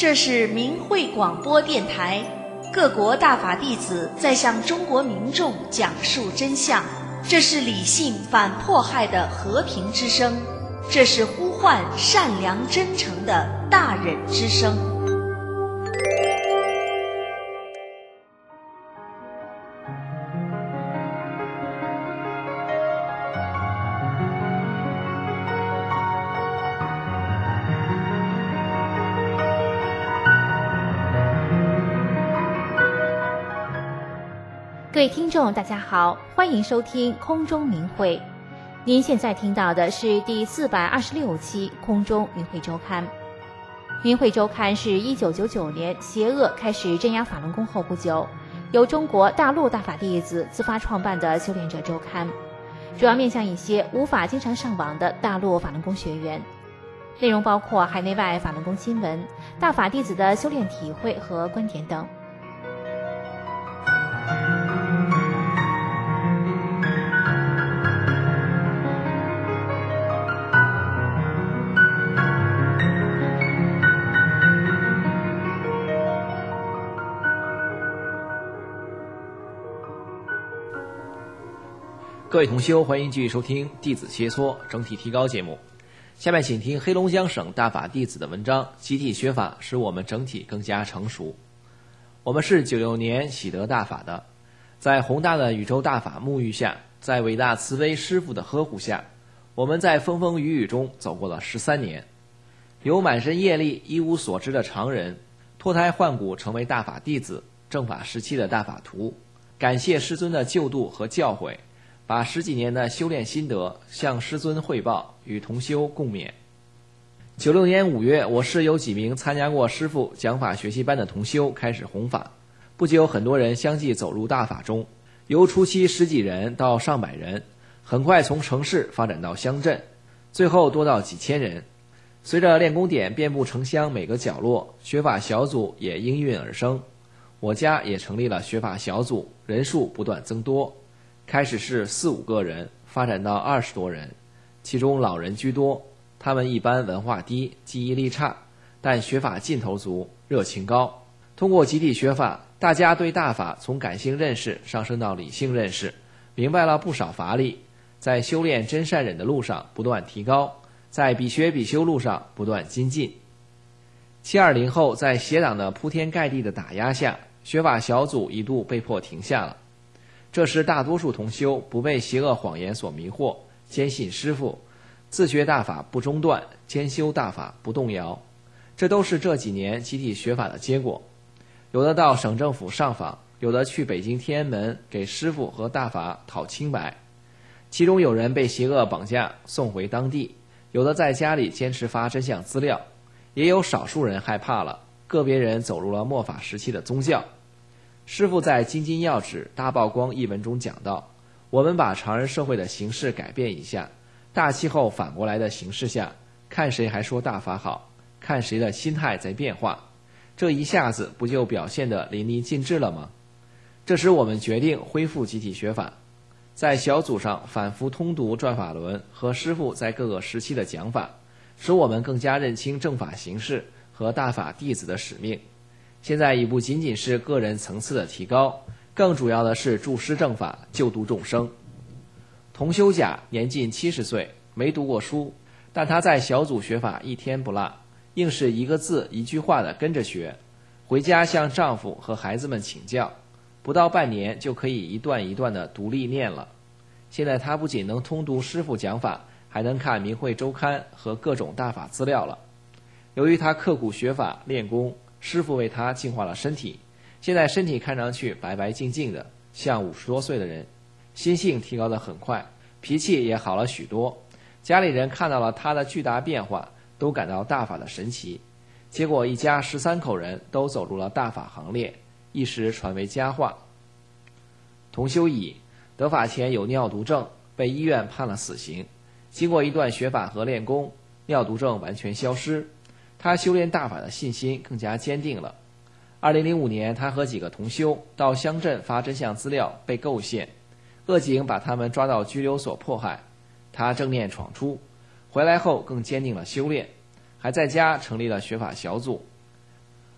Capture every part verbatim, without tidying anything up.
这是明慧广播电台，各国大法弟子在向中国民众讲述真相，这是理性反迫害的和平之声，这是呼唤善良真诚的大忍之声。 各位听众大家好，欢迎收听空中明慧。您现在听到的是第四百二十六期空中明慧周刊。明慧周刊是一九九九年邪恶开始镇压法轮功后不久，由中国大陆大法弟子自发创办的修炼者周刊，主要面向一些无法经常上网的大陆法轮功学员。内容包括海内外法轮功新闻、大法弟子的修炼体会和观点等。 各位同修，欢迎继续收听《弟子切磋整体提高》节目。下面请听黑龙江省大法弟子的文章：集体学法使我们整体更加成熟。我们是九六年喜得大法的，在宏大的宇宙大法沐浴下，在伟大慈悲师父的呵护下，我们在风风雨雨中走过了十三年。由满身业力一无所知的常人，脱胎换骨成为大法弟子，正法时期的大法徒。感谢师尊的救度和教诲，把十几年的修炼心得向师尊汇报，与同修共勉。九六年五月，我市有几名参加过师父讲法学习班的同修开始弘法，不久很多人相继走入大法中，由初期十几人到上百人，很快从城市发展到乡镇，最后多到几千人。随着练功点遍布城乡每个角落，学法小组也应运而生。我家也成立了学法小组，人数不断增多。开始是四五个人，发展到二十多人，其中老人居多。他们一般文化低，记忆力差，但学法劲头足，热情高。通过集体学法，大家对大法从感性认识上升到理性认识，明白了不少法理，在修炼真善忍的路上不断提高，在比学比修路上不断精进。七二零后，在邪党的铺天盖地的打压下，学法小组一度被迫停下了。这时大多数同修不被邪恶谎言所迷惑，坚信师父，自学大法不中断，兼修大法不动摇。这都是这几年集体学法的结果。有的到省政府上访，有的去北京天安门给师父和大法讨清白。其中有人被邪恶绑架送回当地，有的在家里坚持发真相资料，也有少数人害怕了，个别人走入了末法时期的宗教。师父在《金金要旨大曝光》一文中讲到，我们把常人社会的形式改变一下，大气候反过来的形势下，看谁还说大法好，看谁的心态在变化，这一下子不就表现得淋漓尽致了吗？这时我们决定恢复集体学法，在小组上反复通读转法轮和师父在各个时期的讲法，使我们更加认清正法形式和大法弟子的使命。现在已不仅仅是个人层次的提高，更主要的是助师正法，救度众生。同修甲年近七十岁，没读过书，但他在小组学法一天不落，硬是一个字一句话的跟着学，回家向丈夫和孩子们请教，不到半年就可以一段一段的独立念了。现在他不仅能通读师父讲法，还能看明慧周刊和各种大法资料了。由于他刻苦学法练功，师父为他净化了身体，现在身体看上去白白净净的，像五十多岁的人，心性提高得很快，脾气也好了许多。家里人看到了他的巨大变化，都感到大法的神奇。结果一家十三口人都走入了大法行列，一时传为佳话。同修乙得法前有尿毒症，被医院判了死刑，经过一段学法和练功，尿毒症完全消失，他修炼大法的信心更加坚定了。二零零五年，他和几个同修到乡镇发真相资料，被构陷，恶警把他们抓到拘留所迫害，他正念闯出，回来后更坚定了修炼，还在家成立了学法小组。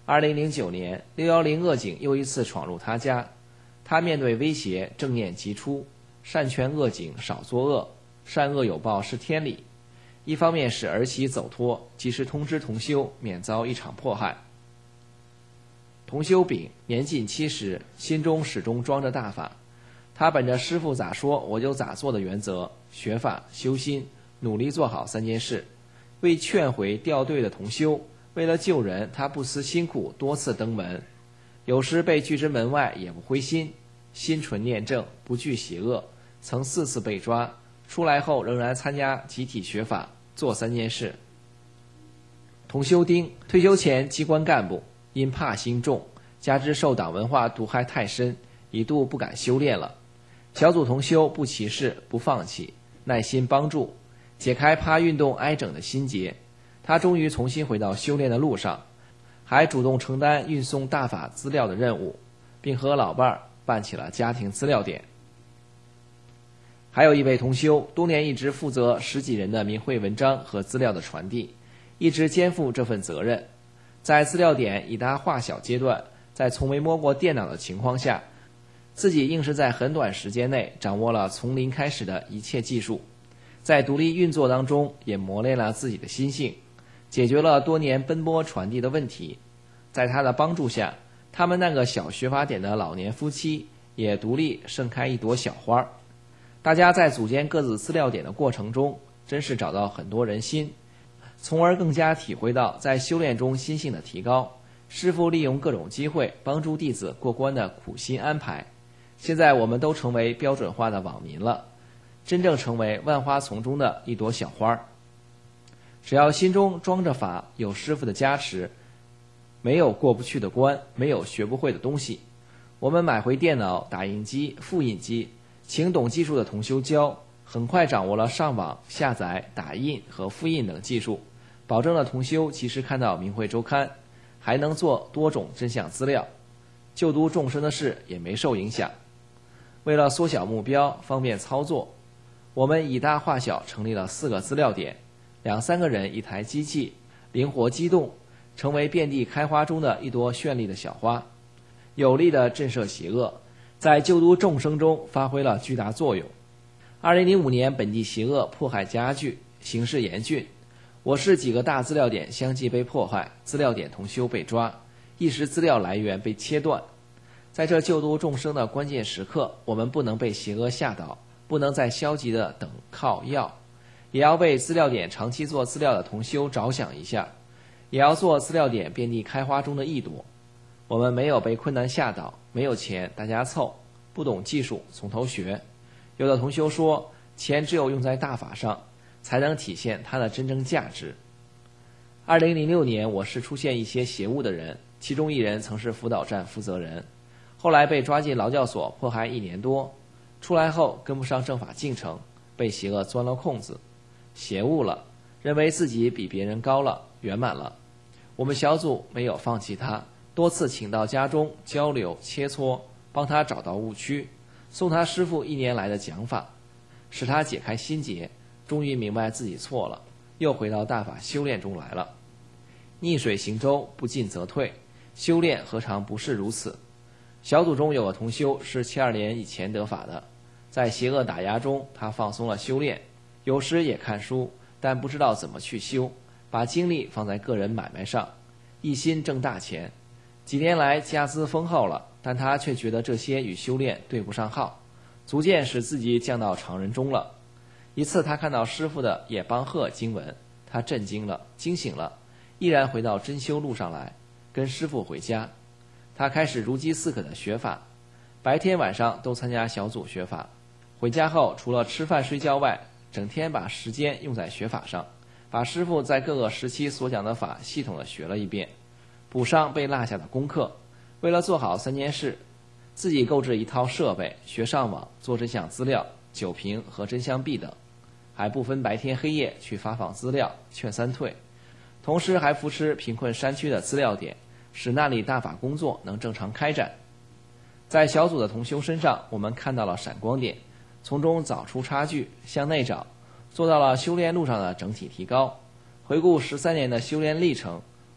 二零零九年，六一零恶警又一次闯入他家，他面对威胁，正念即出，善劝恶警少作恶，善恶有报是天理。一方面使儿媳走脱，及时通知同修，免遭一场迫害。同修丙年近七十，心中始终装着大法，他本着师父咋说我就咋做的原则，学法修心，努力做好三件事。为劝回掉队的同修，为了救人，他不辞辛苦，多次登门，有时被拒之门外也不灰心，心纯念正，不惧邪恶，曾四次被抓，出来后仍然参加集体学法，做三件事。同修丁退休前机关干部，因怕心重，加之受党文化毒害太深，一度不敢修炼了。小组同修不歧视，不放弃，耐心帮助，解开怕运动挨整的心结。他终于重新回到修炼的路上，还主动承担运送大法资料的任务，并和老伴儿办起了家庭资料点。还有一位同修，多年一直负责十几人的明慧文章和资料的传递，一直肩负这份责任。在资料点以大化小阶段，在从没摸过电脑的情况下，自己硬是在很短时间内掌握了从零开始的一切技术，在独立运作当中也磨练了自己的心性，解决了多年奔波传递的问题。在他的帮助下，他们那个小学法点的老年夫妻也独立盛开一朵小花。大家在组建各自资料点的过程中，真是找到很多人心，从而更加体会到在修炼中心性的提高，师父利用各种机会帮助弟子过关的苦心安排。现在我们都成为标准化的网民了，真正成为万花丛中的一朵小花。只要心中装着法，有师父的加持，没有过不去的关，没有学不会的东西。我们买回电脑、打印机、复印机，请懂技术的同修教，很快掌握了上网、下载、打印和复印等技术，保证了同修及时看到明慧周刊，还能做多种真相资料，救度众生的事也没受影响。为了缩小目标，方便操作，我们以大化小成立了四个资料点，两三个人一台机器，灵活机动，成为遍地开花中的一朵绚丽的小花，有力的震慑邪恶，在救度众生中发挥了巨大作用。二零零五年本地邪恶迫害加剧，形势严峻，我市几个大资料点相继被迫害，资料点同修被抓，一时资料来源被切断。在这救度众生的关键时刻，我们不能被邪恶吓倒，不能再消极的等靠要，也要为资料点长期做资料的同修着想一下，也要做资料点遍地开花中的一朵。我们没有被困难吓倒，没有钱大家凑，不懂技术从头学。有的同修说，钱只有用在大法上，才能体现它的真正价值。二零零六年，我市出现一些邪物的人，其中一人曾是辅导站负责人，后来被抓进劳教所迫害一年多，出来后跟不上正法进程，被邪恶钻了空子，邪物了，认为自己比别人高了，圆满了。我们小组没有放弃他，多次请到家中交流切磋，帮他找到误区，送他师父一年来的讲法，使他解开心结，终于明白自己错了，又回到大法修炼中来了。逆水行舟，不进则退，修炼何尝不是如此。小组中有个同修是七二年以前得法的，在邪恶打压中，他放松了修炼，有时也看书，但不知道怎么去修，把精力放在个人买卖上，一心挣大钱。几年来家资丰厚了，但他却觉得这些与修炼对不上号，逐渐使自己降到常人中了。一次他看到师父的野邦鹤经文，他震惊了，惊醒了，毅然回到真修路上来，跟师父回家。他开始如饥似渴的学法，白天晚上都参加小组学法，回家后除了吃饭睡觉外，整天把时间用在学法上，把师父在各个时期所讲的法系统的学了一遍，补上被落下的功课。为了做好三件事，自己购置一套设备，学上网，做真相资料、酒瓶和真相币等，还不分白天黑夜去发放资料，劝三退，同时还扶持贫困山区的资料点，使那里大法工作能正常开展。在小组的同修身上，我们看到了闪光点，从中找出差距，向内找，做到了修炼路上的整体提高。回顾十三年的修炼历程，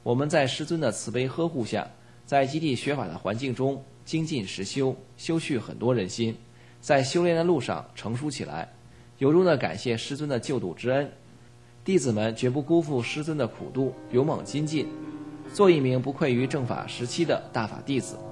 我们在师尊的慈悲呵护下，在基地学法的环境中精进实修，修去很多人心，在修炼的路上成熟起来，由衷地感谢师尊的救度之恩。弟子们绝不辜负师尊的苦度，勇猛精进，做一名不愧于正法时期的大法弟子。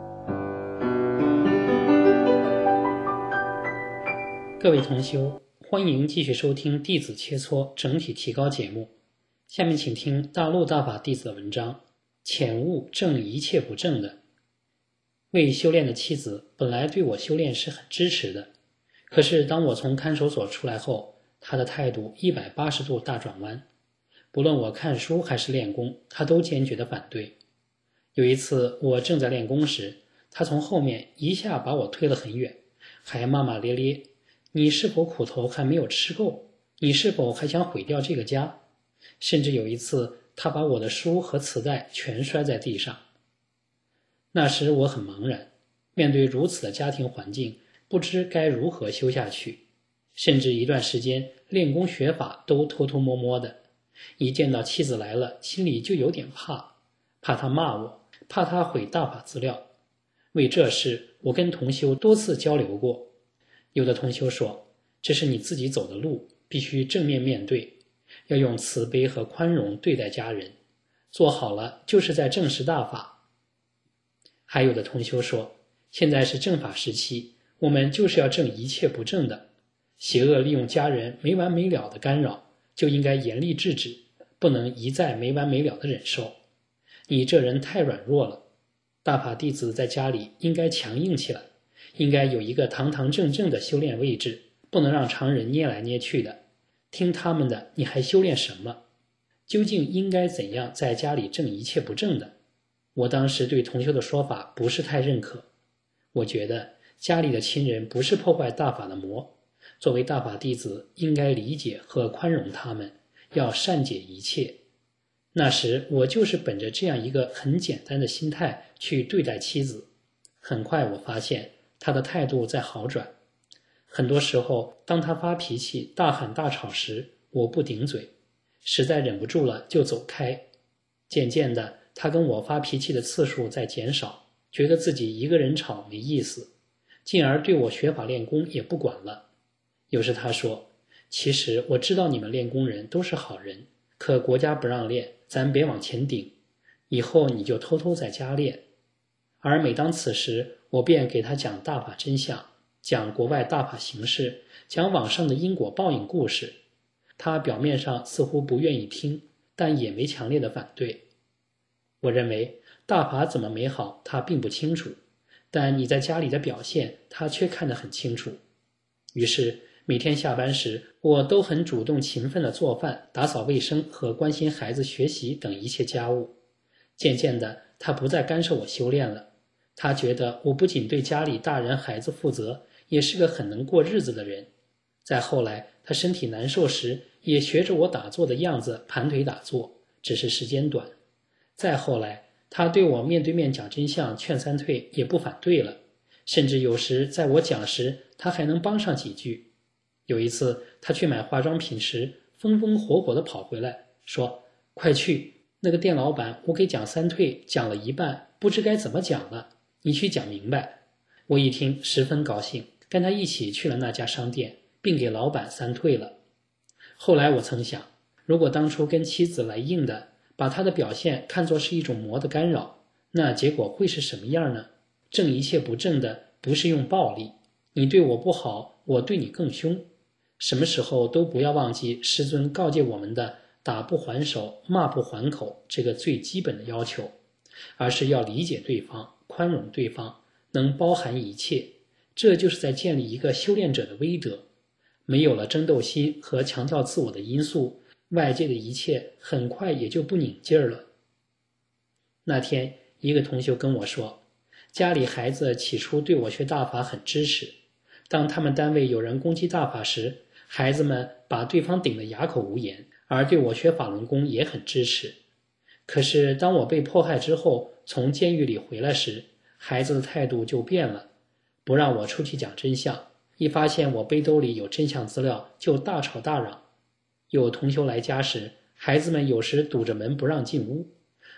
各位同修，欢迎继续收听弟子切磋整体提高节目。下面请听大陆大法弟子的文章，浅悟正一切不正的。为修炼的妻子本来对我修炼是很支持的，可是当我从看守所出来后，她的态度一百八十度大转弯，不论我看书还是练功，她都坚决的反对。有一次我正在练功时，她从后面一下把我推了很远，还骂骂咧咧，你是否苦头还没有吃够？你是否还想毁掉这个家？甚至有一次，他把我的书和磁带全摔在地上。那时我很茫然，面对如此的家庭环境，不知该如何修下去。甚至一段时间练功学法都偷偷摸摸的，一见到妻子来了，心里就有点怕，怕他骂我，怕他毁大法资料。为这事，我跟同修多次交流过。有的同修说，这是你自己走的路，必须正面面对，要用慈悲和宽容对待家人，做好了就是在正视大法。还有的同修说，现在是正法时期，我们就是要正一切不正的，邪恶利用家人没完没了的干扰，就应该严厉制止，不能一再没完没了的忍受。你这人太软弱了，大法弟子在家里应该强硬起来，应该有一个堂堂正正的修炼位置，不能让常人捏来捏去的，听他们的你还修炼什么？究竟应该怎样在家里正一切不正的？我当时对同修的说法不是太认可，我觉得家里的亲人不是破坏大法的魔，作为大法弟子应该理解和宽容他们，要善解一切。那时我就是本着这样一个很简单的心态去对待妻子，很快我发现她的态度在好转。很多时候当她发脾气大喊大吵时，我不顶嘴，实在忍不住了就走开。渐渐的她跟我发脾气的次数在减少，觉得自己一个人吵没意思，进而对我学法练功也不管了。有时她说，其实我知道你们练功人都是好人，可国家不让练，咱别往前顶，以后你就偷偷在家练。而每当此时，我便给她讲大法真相，讲国外大法形式，讲网上的因果报应故事。她表面上似乎不愿意听，但也没强烈的反对。我认为大法怎么美好她并不清楚，但你在家里的表现她却看得很清楚。于是每天下班时，我都很主动勤奋地做饭、打扫卫生和关心孩子学习等一切家务。渐渐的，她不再干涉我修炼了。她觉得我不仅对家里大人孩子负责，也是个很能过日子的人。再后来，她身体难受时，也学着我打坐的样子盘腿打坐，只是时间短。再后来，她对我面对面讲真相劝三退也不反对了，甚至有时在我讲时，她还能帮上几句。有一次她去买化妆品时，风风火火地跑回来说，快去，那个店老板我给讲三退讲了一半，不知该怎么讲了，你去讲明白。我一听十分高兴，跟他一起去了那家商店，并给老板三退了。后来我曾想，如果当初跟妻子来硬的，把他的表现看作是一种魔的干扰，那结果会是什么样呢？正一切不正的不是用暴力，你对我不好，我对你更凶。什么时候都不要忘记师尊告诫我们的打不还手，骂不还口这个最基本的要求，而是要理解对方，宽容对方，能包含一切。这就是在建立一个修炼者的威德。没有了争斗心和强调自我的因素，外界的一切很快也就不拧劲儿了。那天一个同学跟我说，家里孩子起初对我学大法很支持，当他们单位有人攻击大法时，孩子们把对方顶得哑口无言，而对我学法轮功也很支持。可是当我被迫害之后，从监狱里回来时，孩子的态度就变了，不让我出去讲真相，一发现我背兜里有真相资料就大吵大嚷。有同修来家时，孩子们有时堵着门不让进屋，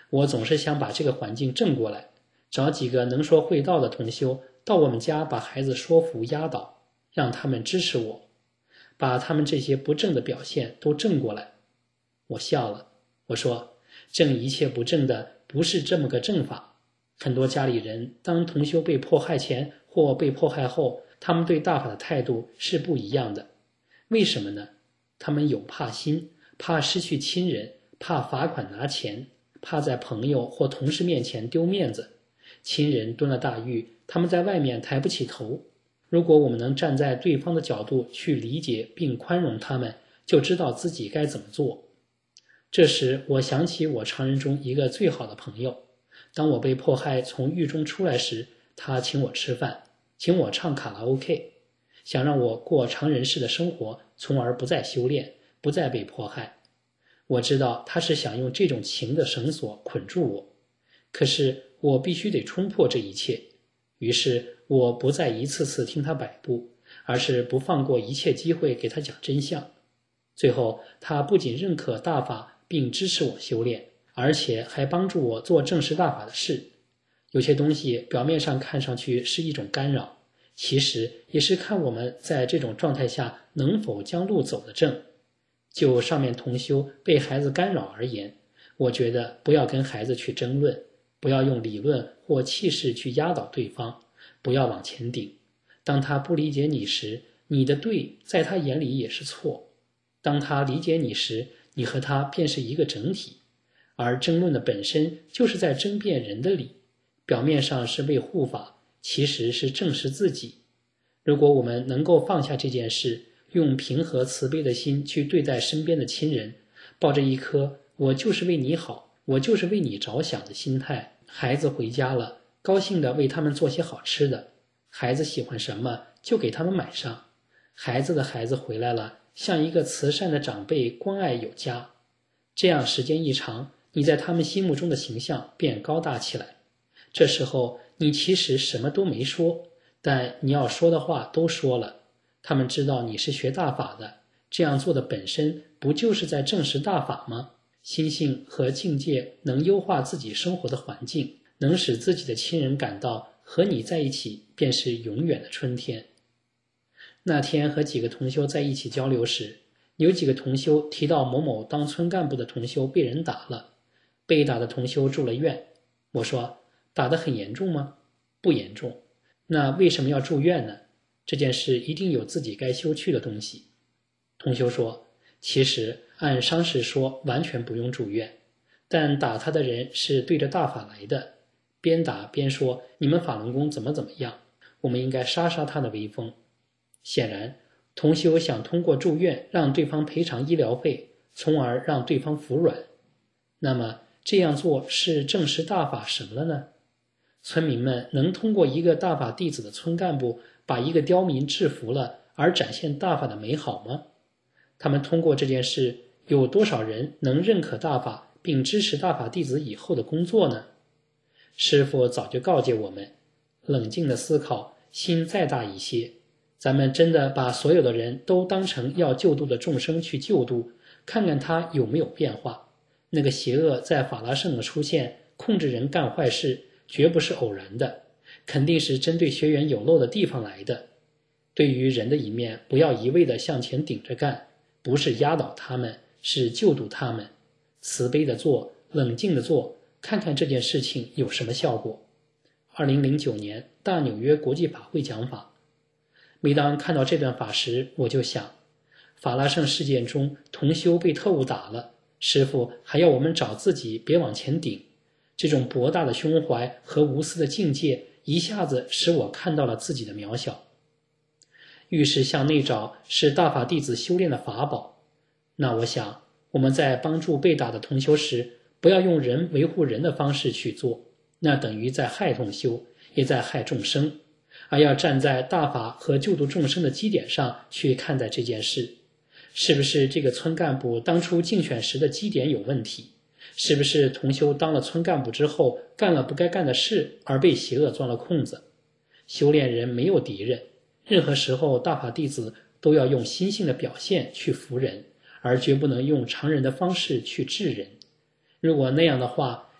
我总是想把这个环境正过来，找几个能说会道的同修到我们家把孩子说服压倒，让他们支持我，把他们这些不正的表现都正过来。我笑了，我说，正一切不正的不是这么个正法。很多家里人当同修被迫害前或被迫害后，他们对大法的态度是不一样的。为什么呢？他们有怕心，怕失去亲人，怕罚款拿钱，怕在朋友或同事面前丢面子。亲人蹲了大狱，他们在外面抬不起头。如果我们能站在对方的角度去理解并宽容他们，就知道自己该怎么做。这时我想起我常人中一个最好的朋友，当我被迫害从狱中出来时，他请我吃饭，请我唱卡拉 OK， 想让我过常人式的生活，从而不再修炼，不再被迫害。我知道他是想用这种情的绳索捆住我，可是我必须得冲破这一切。于是我不再一次次听他摆布，而是不放过一切机会给他讲真相。最后他不仅认可大法并支持我修炼，而且还帮助我做正视大法的事。有些东西表面上看上去是一种干扰，其实也是看我们在这种状态下能否将路走得正。就上面同修被孩子干扰而言，我觉得不要跟孩子去争论，不要用理论或气势去压倒对方，不要往前顶。当他不理解你时，你的对在他眼里也是错。当他理解你时，你和他便是一个整体。而争论的本身就是在争辩人的理，表面上是为护法，其实是正视自己。如果我们能够放下这件事，用平和慈悲的心去对待身边的亲人，抱着一颗我就是为你好，我就是为你着想的心态，孩子回家了，高兴地为他们做些好吃的，孩子喜欢什么就给他们买上，孩子的孩子回来了，像一个慈善的长辈，关爱有加。这样时间一长，你在他们心目中的形象便高大起来。这时候你其实什么都没说，但你要说的话都说了。他们知道你是学大法的，这样做的本身不就是在证实大法吗？心性和境界能优化自己生活的环境，能使自己的亲人感到和你在一起便是永远的春天。那天和几个同修在一起交流时，有几个同修提到某某当村干部的同修被人打了，被打的同修住了院。我说，打得很严重吗？不严重。那为什么要住院呢？这件事一定有自己该修去的东西。同修说，其实按伤势说完全不用住院，但打他的人是对着大法来的，边打边说你们法轮功怎么怎么样，我们应该杀杀他的威风。显然同修想通过住院让对方赔偿医疗费，从而让对方服软。那么这样做是证实大法什么了呢？村民们能通过一个大法弟子的村干部把一个刁民制服了而展现大法的美好吗？他们通过这件事，有多少人能认可大法并支持大法弟子以后的工作呢？师父早就告诫我们，冷静的思考，心再大一些，咱们真的把所有的人都当成要救度的众生去救度，看看他有没有变化。那个邪恶在法拉盛的出现，控制人干坏事，绝不是偶然的，肯定是针对学员有漏的地方来的。对于人的一面，不要一味地向前顶着干，不是压倒他们，是救度他们。慈悲的做，冷静的做，看看这件事情有什么效果。二零零九年大纽约国际法会讲法，每当看到这段法时，我就想，法拉盛事件中同修被特务打了，师父还要我们找自己别往前顶，这种博大的胸怀和无私的境界一下子使我看到了自己的渺小。遇事向内找是大法弟子修炼的法宝，那我想我们在帮助被打的同修时，不要用人维护人的方式去做，那等于在害同修，也在害众生，而要站在大法和救度众生的基点上去看待这件事。是不是这个村干部当初竞选时的基点有问题？是不是同修当了村干部之后干了不该干的事而被邪恶钻了空子？修炼人没有敌人，任何时候大法弟子都要用心性的表现去服人，而绝不能用常人的方式去治人。如果那样的话，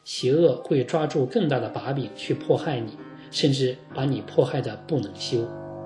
邪恶会抓住更大的把柄去迫害你，甚至把你迫害得不能修。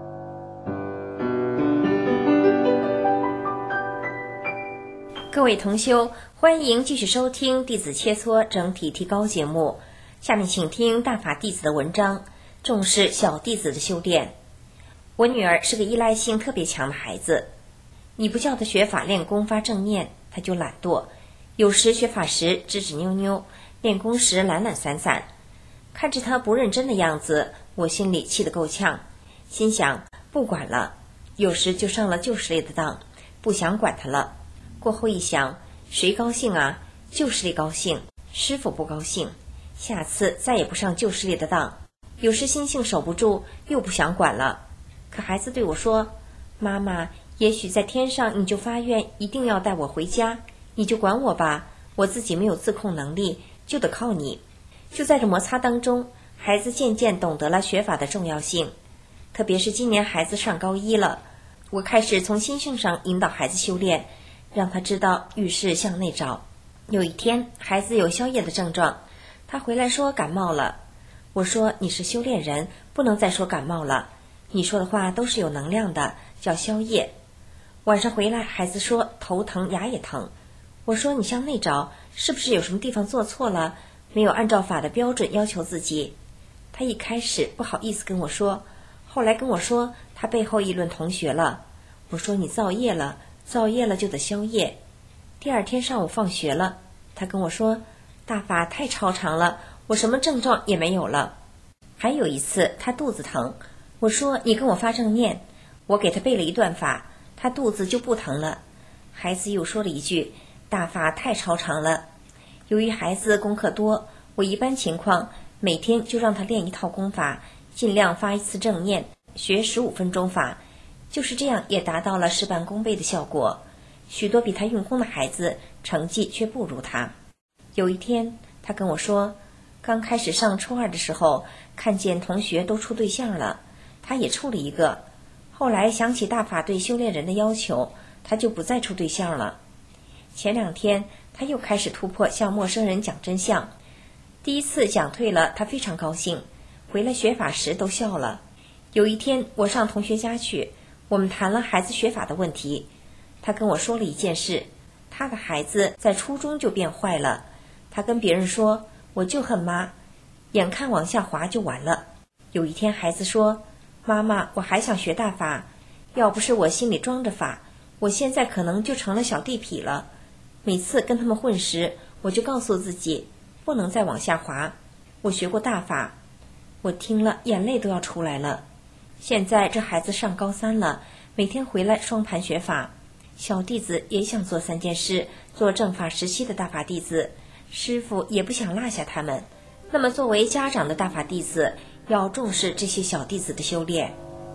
各位同修，欢迎继续收听弟子切磋整体提高节目。下面请听大法弟子的文章，重视小弟子的修炼。我女儿是个依赖性特别强的孩子，你不叫她学法练功发正念，她就懒惰，有时学法时吱吱扭扭，练功时懒懒散散。看着她不认真的样子，我心里气得够呛，心想不管了，有时就上了旧势力的当，不想管她了。过后一想，谁高兴啊？旧势力高兴，师父不高兴，下次再也不上旧势力的当。有时心性守不住，又不想管了。可孩子对我说，妈妈，也许在天上你就发愿一定要带我回家，你就管我吧，我自己没有自控能力，就得靠你。就在这摩擦当中，孩子渐渐懂得了学法的重要性。特别是今年孩子上高一了，我开始从心性上引导孩子修炼，让他知道遇事向内找。有一天，孩子有宵夜的症状，他回来说感冒了。我说你是修炼人，不能再说感冒了，你说的话都是有能量的，叫宵夜。晚上回来，孩子说头疼牙也疼。我说你向内找，是不是有什么地方做错了，没有按照法的标准要求自己？他一开始不好意思跟我说，后来跟我说他背后议论同学了。我说你造业了，造业了就得消业。第二天上午放学了，他跟我说大法太超常了，我什么症状也没有了。还有一次他肚子疼，我说你跟我发正念，我给他背了一段法，他肚子就不疼了。孩子又说了一句大法太超常了。由于孩子功课多，我一般情况每天就让他练一套功法，尽量发一次正念，学十五分钟法，就是这样也达到了事半功倍的效果。许多比他用功的孩子成绩却不如他。有一天他跟我说，刚开始上初二的时候，看见同学都处对象了，他也处了一个，后来想起大法对修炼人的要求，他就不再处对象了。前两天他又开始突破向陌生人讲真相，第一次讲退了，他非常高兴，回来学法时都笑了。有一天我上同学家去，我们谈了孩子学法的问题，他跟我说了一件事，他的孩子在初中就变坏了，他跟别人说我就恨妈，眼看往下滑就完了。有一天孩子说，妈妈，我还想学大法，要不是我心里装着法，我现在可能就成了小地痞了。每次跟他们混时，我就告诉自己不能再往下滑，我学过大法。我听了眼泪都要出来了。现在这孩子上高三了，每天回来双盘学法。小弟子也想做三件事，做正法时期的大法弟子，师父也不想落下他们。那么作为家长的大法弟子，要重视这些小弟子的修炼。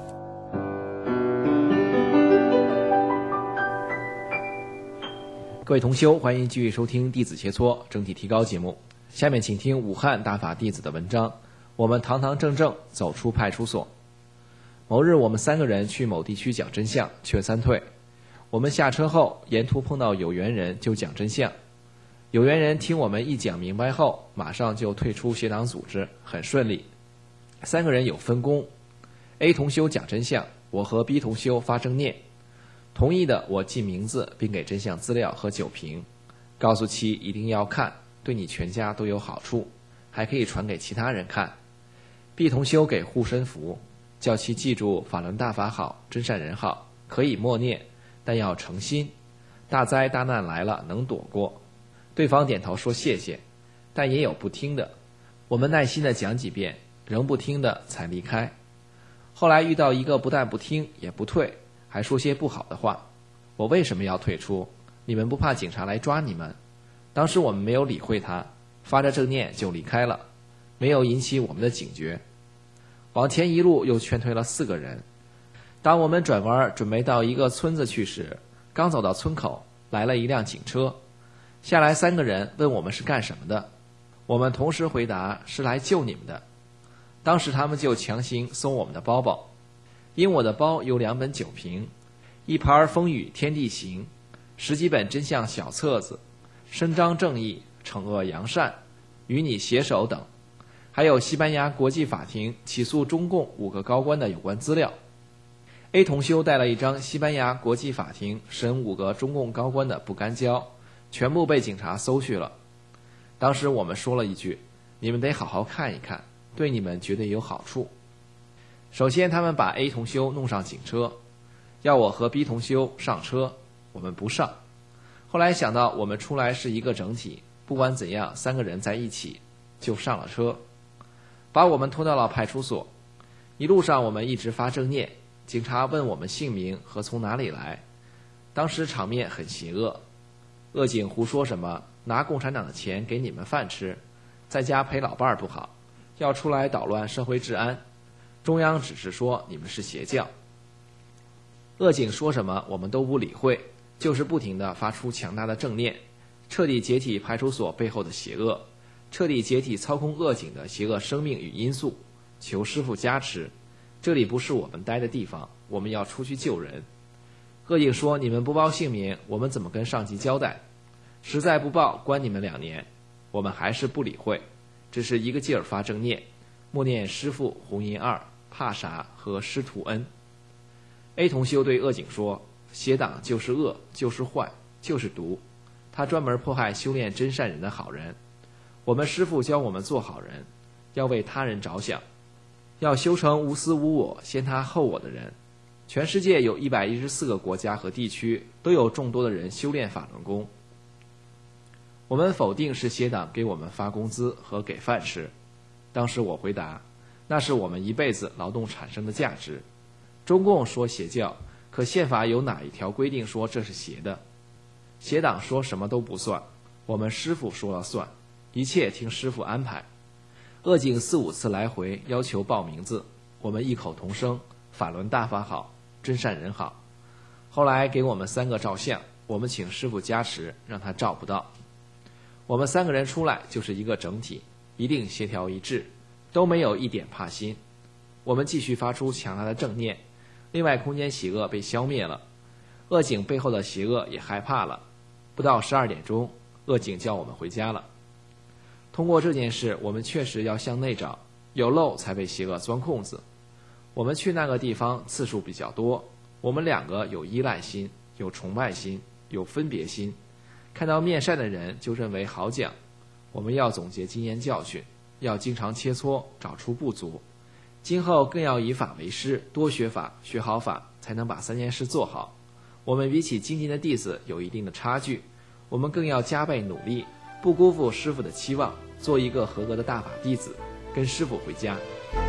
各位同修，欢迎继续收听弟子切磋整体提高节目。下面请听武汉大法弟子的文章，我们堂堂正正走出派出所。某日我们三个人去某地区讲真相，却三退。我们下车后，沿途碰到有缘人就讲真相。有缘人听我们一讲明白后，马上就退出邪党组织，很顺利。三个人有分工， A 同修讲真相，我和 B 同修发正念。同意的我记名字，并给真相资料和酒瓶，告诉其一定要看，对你全家都有好处，还可以传给其他人看。 B 同修给护身符，叫其记住法轮大法好，真善人好，可以默念，但要诚心，大灾大难来了能躲过。对方点头说谢谢，但也有不听的，我们耐心地讲几遍，仍不听的才离开。后来遇到一个不但不听也不退，还说些不好的话。我为什么要退出？你们不怕警察来抓你们？当时我们没有理会他，发着正念就离开了，没有引起我们的警觉。往前一路又劝退了四个人。当我们转弯准备到一个村子去时，刚走到村口，来了一辆警车，下来三个人问我们是干什么的。我们同时回答是来救你们的。当时他们就强行搜我们的包包，因我的包有两本酒瓶，一盘《风雨天地行》，十几本真相小册子，伸张正义，惩恶扬善， 与你携手等，还有西班牙国际法庭起诉中共五个高官的有关资料。A 同修带了一张西班牙国际法庭审五个中共高官的不干胶，全部被警察搜去了。当时我们说了一句，你们得好好看一看，对你们绝对有好处。首先他们把 A 同修弄上警车，要我和 B 同修上车，我们不上。后来想到我们出来是一个整体，不管怎样三个人在一起，就上了车，把我们拖到了派出所。一路上我们一直发正念，警察问我们姓名和从哪里来，当时场面很邪恶。恶警胡说什么拿共产党的钱给你们饭吃，在家陪老伴儿不好，要出来捣乱社会治安，中央只是说你们是邪教。恶警说什么我们都不理会，就是不停地发出强大的正念，彻底解体派出所背后的邪恶，彻底解体操控恶警的邪恶生命与因素，求师父加持。这里不是我们待的地方，我们要出去救人。恶警说你们不报姓名，我们怎么跟上级交代？实在不报，关你们两年。我们还是不理会，只是一个劲儿发正念，默念师父、红银二、帕啥和师徒恩。A 同修对恶警说，邪党就是恶，就是坏，就是毒，他专门迫害修炼真善人的好人。我们师父教我们做好人，要为他人着想，要修成无私无我、先他后我的人。全世界有一百一十四个国家和地区，都有众多的人修炼法轮功。我们否定是邪党给我们发工资和给饭吃。当时我回答，那是我们一辈子劳动产生的价值。中共说邪教，可宪法有哪一条规定说这是邪的？邪党说什么都不算，我们师父说了算，一切听师父安排。恶警四五次来回要求报名字，我们异口同声，法轮大法好，真善人好。后来给我们三个照相，我们请师父加持，让他照不到。我们三个人出来就是一个整体，一定协调一致，都没有一点怕心。我们继续发出强大的正念，另外空间邪恶被消灭了，恶警背后的邪恶也害怕了。不到十二点钟，恶警叫我们回家了。通过这件事，我们确实要向内找，有漏才被邪恶钻空子。我们去那个地方次数比较多，我们两个有依赖心，有崇拜心，有分别心，看到面善的人就认为好讲。我们要总结经验教训，要经常切磋，找出不足。今后更要以法为师，多学法，学好法，才能把三件事做好。我们比起精进的弟子有一定的差距，我们更要加倍努力，不辜负师父的期望，做一个合格的大法弟子，跟师父回家。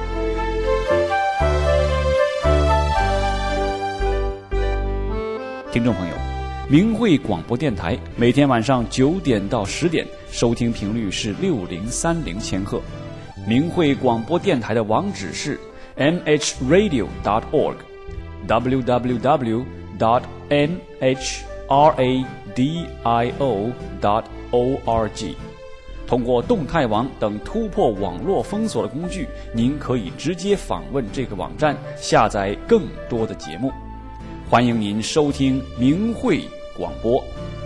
听众朋友，明慧广播电台每天晚上九点到十点，收听频率是六零三零千赫。明慧广播电台的网址是 m h radio dot org w w w dot m h radio dot org。通过动态网等突破网络封锁的工具，您可以直接访问这个网站，下载更多的节目。欢迎您收听明慧广播。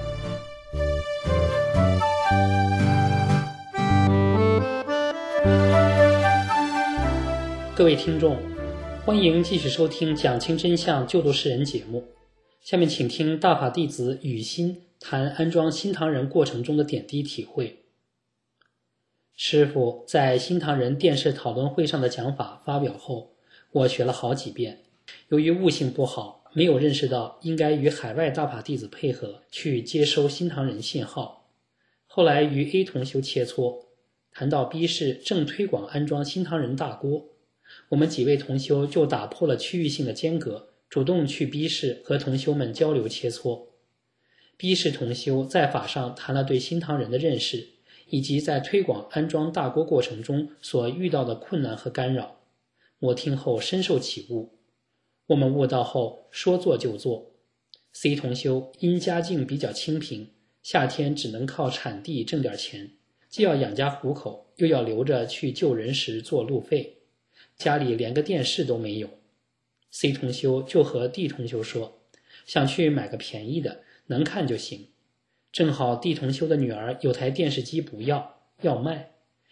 各位听众，欢迎继续收听讲清真相救度世人节目。下面请听大法弟子雨欣谈安装新唐人过程中的点滴体会。师父在新唐人电视讨论会上的讲法发表后，我学了好几遍。由于悟性不好，没有认识到应该与海外大法弟子配合去接收新唐人信号。后来与 A 同修切磋，谈到 B 市正推广安装新唐人大锅，我们几位同修就打破了区域性的间隔，主动去 B 市和同修们交流切磋。B 市同修在法上谈了对新唐人的认识，以及在推广安装大锅过程中所遇到的困难和干扰。我听后深受启悟。我们悟道后说做就做。 C 同修因家境比较清贫，夏天只能靠产地挣点钱，既要养家糊口，又要留着去救人时做路费，家里连个电视都没有。 C 同修就和 D 同修说，想去买个便宜的，能看就行。正好 D 同修的女儿有台电视机不要，要卖，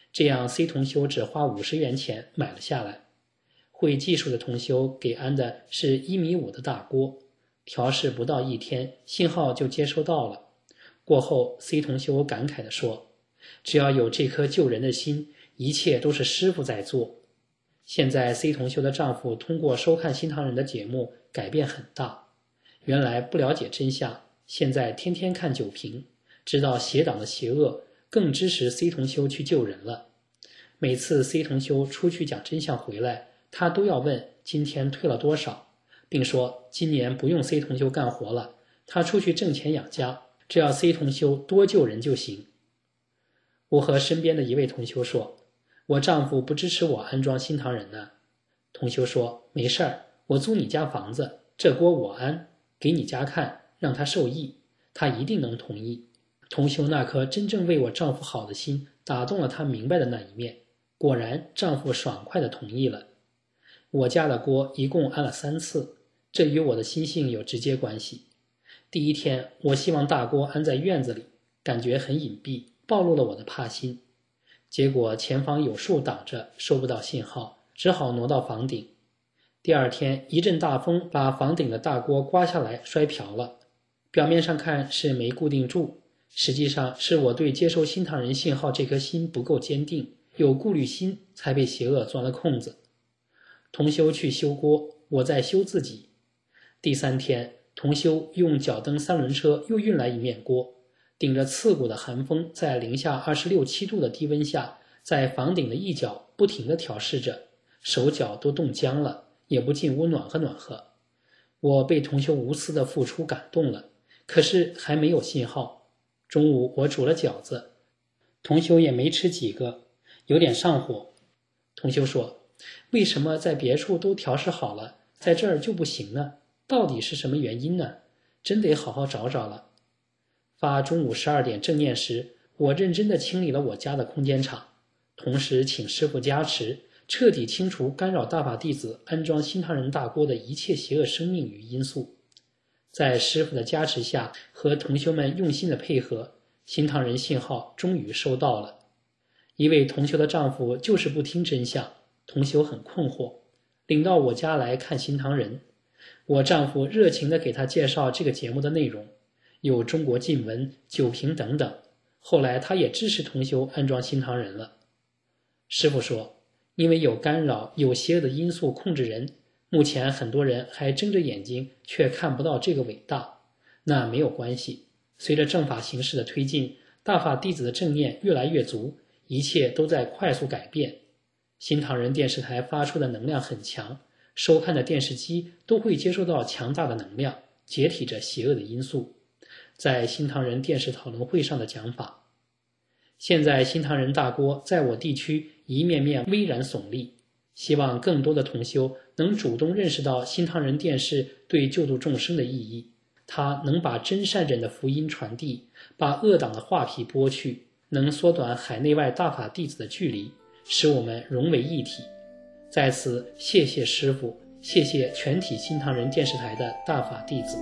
这样 C 同修只花五十元钱买了下来。会技术的同修给安的是一米五的大锅，调试不到一天，信号就接收到了。过后 C 同修感慨地说，只要有这颗救人的心，一切都是师父在做。现在 C 同修的丈夫通过收看新唐人的节目改变很大，原来不了解真相，现在天天看九评，知道邪党的邪恶，更支持 C 同修去救人了。每次 C 同修出去讲真相回来，他都要问今天退了多少，并说今年不用 C 同修干活了，他出去挣钱养家，只要 C 同修多救人就行。我和身边的一位同修说，我丈夫不支持我安装新唐人呢。同修说，没事儿，我租你家房子，这锅我安，给你家看，让他受益，他一定能同意。同修那颗真正为我丈夫好的心打动了他明白的那一面，果然丈夫爽快地同意了。我家的锅一共安了三次，这与我的心性有直接关系。第一天，我希望大锅安在院子里，感觉很隐蔽，暴露了我的怕心。结果前方有树挡着，收不到信号，只好挪到房顶。第二天，一阵大风把房顶的大锅刮下来，摔瓢了。表面上看是没固定住，实际上是我对接收新唐人信号这颗心不够坚定，有顾虑心，才被邪恶钻了空子。同修去修锅，我在修自己。第三天，同修用脚蹬三轮车又运来一面锅，顶着刺骨的寒风，在零下二十六七度的低温下，在房顶的一角不停地调试着，手脚都冻僵了，也不禁屋暖和暖和。我被同修无私的付出感动了，可是还没有信号。中午我煮了饺子，同修也没吃几个，有点上火。同修说，为什么在别处都调试好了，在这儿就不行呢？到底是什么原因呢？真得好好找找了。发中午十二点正念时，我认真地清理了我家的空间场，同时请师父加持，彻底清除干扰大法弟子安装新唐人大锅的一切邪恶生命与因素。在师父的加持下和同修们用心的配合，新唐人信号终于收到了。一位同修的丈夫就是不听真相，同修很困惑，领到我家来看新唐人。我丈夫热情地给他介绍这个节目的内容，有中国禁文、九评等等。后来他也支持同修安装新唐人了。师父说，因为有干扰、有邪恶的因素控制人，目前很多人还睁着眼睛却看不到这个伟大。那没有关系，随着正法形势的推进，大法弟子的正念越来越足，一切都在快速改变。新唐人电视台发出的能量很强，收看的电视机都会接收到强大的能量，解体着邪恶的因素。在新唐人电视讨论会上的讲法，现在新唐人大锅在我地区一面面巍然耸立，希望更多的同修能主动认识到新唐人电视对救度众生的意义，它能把真善忍的福音传递，把恶党的画皮剥去，能缩短海内外大法弟子的距离，使我们融为一体。在此谢谢师父，谢谢全体新唐人电视台的大法弟子。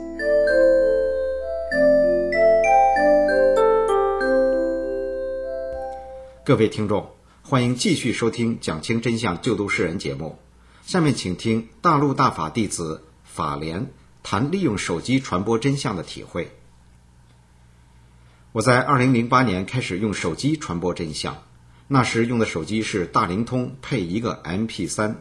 各位听众，欢迎继续收听讲清真相救度世人节目。下面请听大陆大法弟子法莲谈利用手机传播真相的体会。我在二零零八年开始用手机传播真相，那时用的手机是大灵通配一个 M P 三，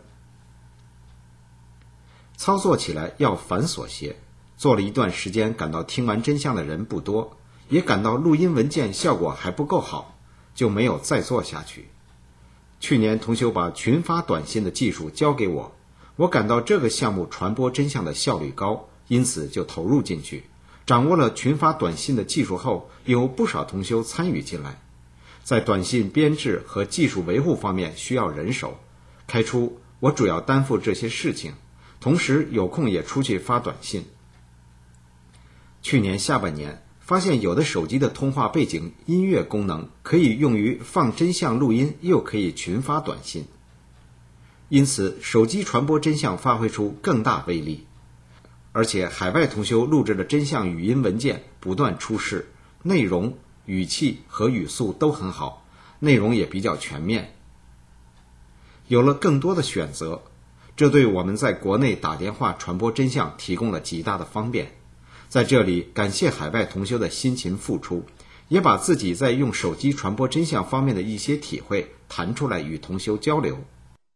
操作起来要繁琐些，做了一段时间，感到听完真相的人不多，也感到录音文件效果还不够好，就没有再做下去。去年同修把群发短信的技术交给我，我感到这个项目传播真相的效率高，因此就投入进去。掌握了群发短信的技术后，有不少同修参与进来。在短信编制和技术维护方面需要人手，开出我主要担负这些事情，同时有空也出去发短信。去年下半年发现有的手机的通话背景音乐功能可以用于放真相录音，又可以群发短信，因此手机传播真相发挥出更大威力。而且海外同修录制的真相语音文件不断出世，内容、语气和语速都很好， 内容也比较全面。有了更多的选择，这对我们在国内打电话传播真相提供了极大的方便。在这里感谢海外同修的辛勤付出，也把自己在用手机传播真相方面的一些体会谈出来与同修交流。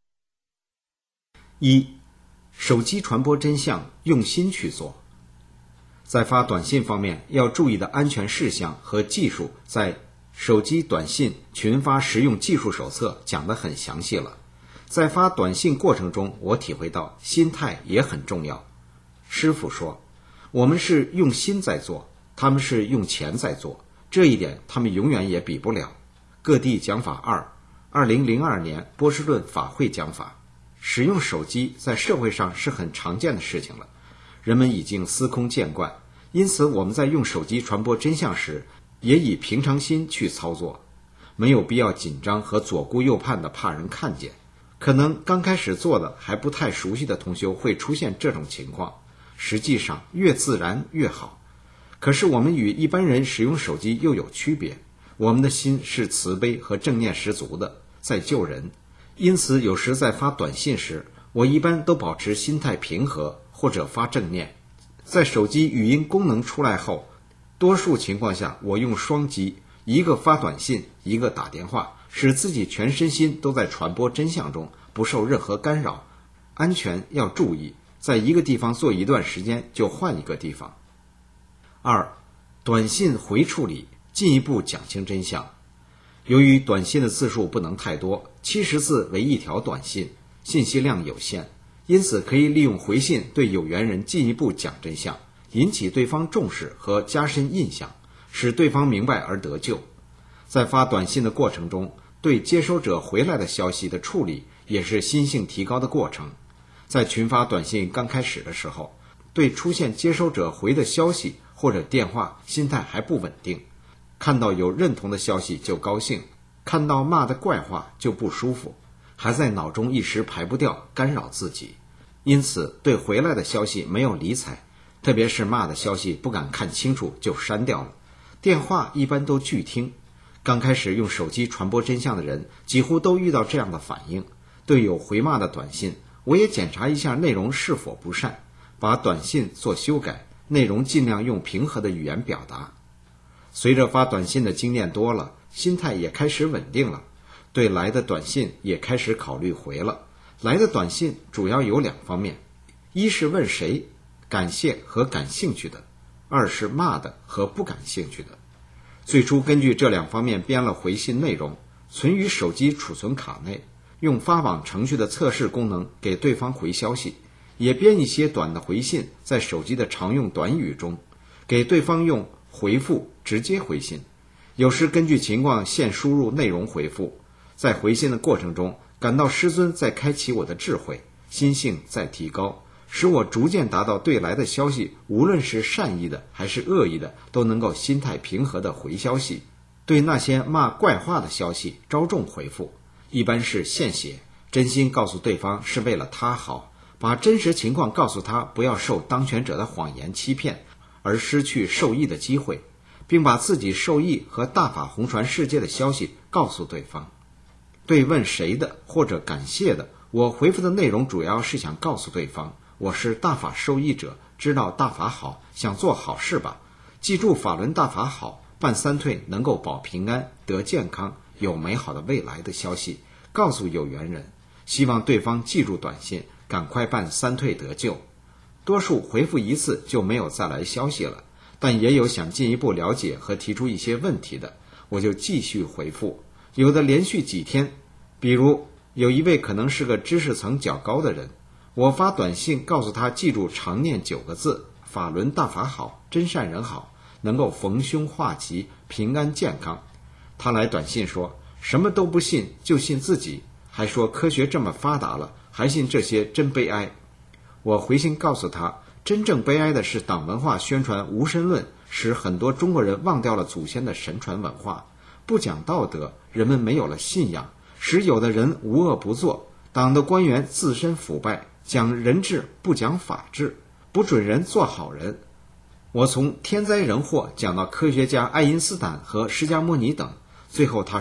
一、手机传播真相用心去做。在发短信方面要注意的安全事项和技术，在手机短信群发实用技术手册讲得很详细了。在发短信过程中，我体会到心态也很重要。师父说，我们是用心在做，他们是用钱在做，这一点他们永远也比不了。各地讲法二，二零零二年波士顿法会讲法。使用手机在社会上是很常见的事情了，人们已经司空见惯，因此我们在用手机传播真相时，也以平常心去操作，没有必要紧张和左顾右盼的怕人看见。可能刚开始做的还不太熟悉的同修会出现这种情况，实际上越自然越好。可是我们与一般人使用手机又有区别，我们的心是慈悲和正念十足的，在救人。因此有时在发短信时，我一般都保持心态平和或者发正念。在手机语音功能出来后，多数情况下我用双击，一个发短信，一个打电话，使自己全身心都在传播真相中，不受任何干扰。安全要注意，在一个地方做一段时间就换一个地方。二、短信回处理，进一步讲清真相。由于短信的字数不能太多，七十字为一条短信，信息量有限，因此可以利用回信对有缘人进一步讲真相，引起对方重视和加深印象，使对方明白而得救。在发短信的过程中，对接收者回来的消息的处理也是心性提高的过程。在群发短信刚开始的时候，对出现接收者回的消息或者电话，心态还不稳定，看到有认同的消息就高兴，看到骂的怪话就不舒服，还在脑中一时排不掉，干扰自己。因此对回来的消息没有理睬，特别是骂的消息不敢看清楚就删掉了。电话一般都拒听。刚开始用手机传播真相的人几乎都遇到这样的反应。对有回骂的短信，我也检查一下内容是否不善，把短信做修改，内容尽量用平和的语言表达。随着发短信的经验多了，心态也开始稳定了，对来的短信也开始考虑回了。来的短信主要有两方面，一是问谁，感谢和感兴趣的；二是骂的和不感兴趣的。最初根据这两方面编了回信内容，存于手机储存卡内，用发网程序的测试功能给对方回消息，也编一些短的回信在手机的常用短语中，给对方用回复直接回信，有时根据情况现输入内容回复。在回信的过程中，感到师尊在开启我的智慧，心性在提高，使我逐渐达到对来的消息，无论是善意的还是恶意的，都能够心态平和的回消息。对那些骂怪话的消息着重回复，一般是现写，真心告诉对方是为了他好，把真实情况告诉他，不要受当权者的谎言欺骗而失去受益的机会，并把自己受益和大法弘传世界的消息告诉对方。对问谁的或者感谢的，我回复的内容主要是想告诉对方，我是大法受益者，知道大法好，想做好事吧，记住法轮大法好，办三退能够保平安得健康有美好的未来的消息告诉有缘人，希望对方记住短信，赶快办三退得救。多数回复一次就没有再来消息了，但也有想进一步了解和提出一些问题的，我就继续回复，有的连续几天。比如有一位可能是个知识层较高的人，我发短信告诉他记住常念九个字，法轮大法好，真善人好，能够逢凶化吉，平安健康。他来短信说什么都不信，就信自己，还说科学这么发达了，还信这些，真悲哀。我回信告诉他，真正悲哀的是党文化宣传无神论，使很多中国人忘掉了祖先的神传文化，不讲道德，人们没有了信仰，使有的人无恶不作，党的官员自身腐败，讲人治不讲法治，不准人做好人。我从天灾人祸讲到科学家爱因斯坦和释迦牟尼等，最后他说，